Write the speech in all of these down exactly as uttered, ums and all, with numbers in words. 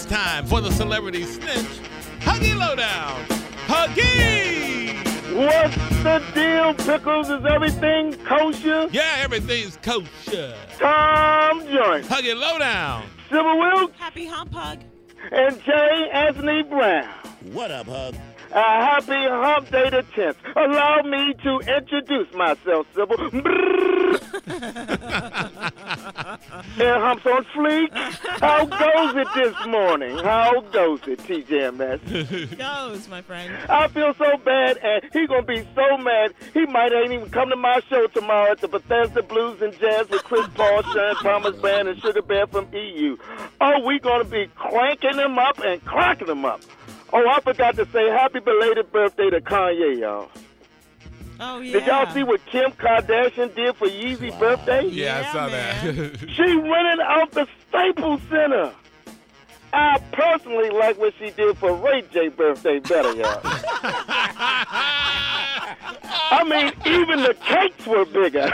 It's time for the celebrity snitch, Huggy Lowdown. Huggy! What's the deal, Pickles? Is everything kosher? Yeah, everything's kosher. Tom Joint. Huggy Lowdown. Sybil Wilkes. Happy hump hug. And J. Anthony Brown. What up, Hug? A happy hump day the tenth. Allow me to introduce myself, Sybil. Hair humps on fleek. How goes it this morning? How goes it, T J M S? Goes, my friend. I feel so bad, and he gonna be so mad, he might ain't even come to my show tomorrow at the Bethesda Blues and Jazz with Chris Paul, Sharon Thomas Band, and Sugar Bear from E U. Oh, we gonna be cranking them up and cracking them up. Oh, I forgot to say happy belated birthday to Kanye, y'all. Oh, yeah. Did y'all see what Kim Kardashian did for Yeezy's Wow. birthday? Yeah, Yeah, I saw man. that. She rented out the Staples Center. I personally like what she did for Ray J's birthday better, y'all. I mean, even the cakes were bigger.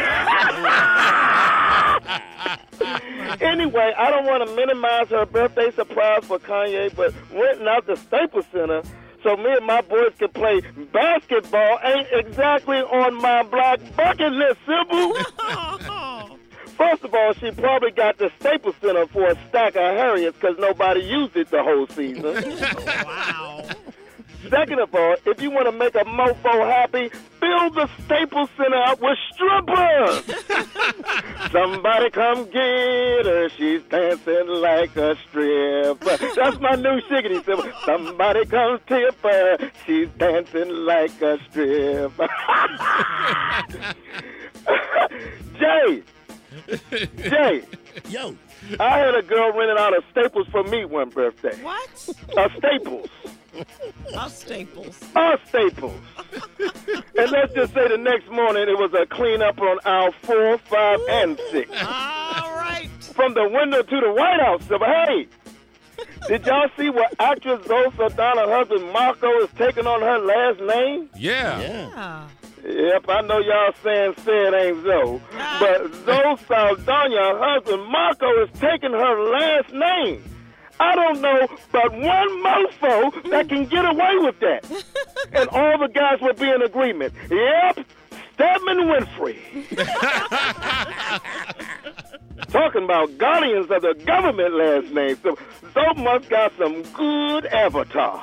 Anyway, I don't want to minimize her birthday surprise for Kanye, but renting out the Staples Center so me and my boys can play basketball ain't exactly on my black bucket list, Sybil. First of all, she probably got the Staples Center for a stack of Harriets because nobody used it the whole season. Wow. Second of all, if you want to make a mofo happy, fill the Staples Center up with strippers. Somebody come get her. She's dancing like a stripper. That's my new shiggity symbol. Somebody come tip her. She's dancing like a stripper. Jay. Jay. Yo. I had a girl renting out a Staples for me one birthday. What? A Staples. Oh, Staples. A Staples. And let's just say the next morning it was a cleanup on aisle four, five, and six. All right. From the window to the White House. So, hey, did y'all see what actress Zoe Saldana's husband Marco is taking on her last name? Yeah. Yeah. Yeah. Yep, I know y'all saying said ain't Zoe. But Zoe Saldana, her husband Marco, is taking her last name. I don't know but one mofo that can get away with that. And all the guys would be in agreement. Yep, Stedman Winfrey. Talking about guardians of the government last name. So Zoe must got some good avatar.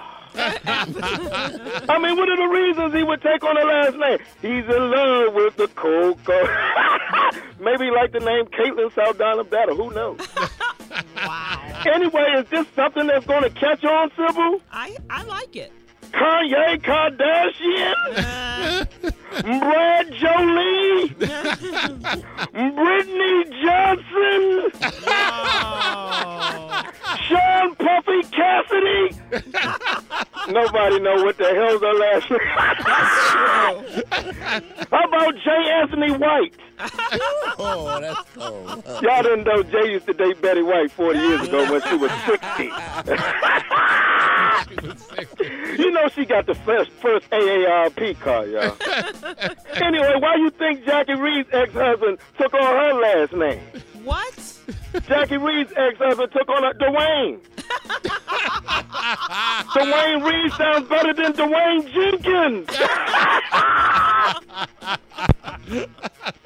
I mean, what are the reasons he would take on her last name? He's in love with the cocoa. Maybe he liked the name Caitlin Saldana better. Who knows? Wow. Anyway, is this something that's going to catch on, Sybil? I, I like it. Kanye Kardashian? Uh, Brad Jolie? Brittany Johnson? oh. Sean Puffy Cassidy? Nobody know what the hell's her last name. How about J. Anthony White? Oh, that's cold. Y'all didn't know Jay used to date Betty White forty years ago when she was sixty. You know she got the first, first A A R P car, y'all. Anyway, why you think Jackie Reed's ex-husband took on her last name? What? Jackie Reed's ex-husband took on her Dwayne. Dwayne Reed sounds better than Dwayne Jenkins.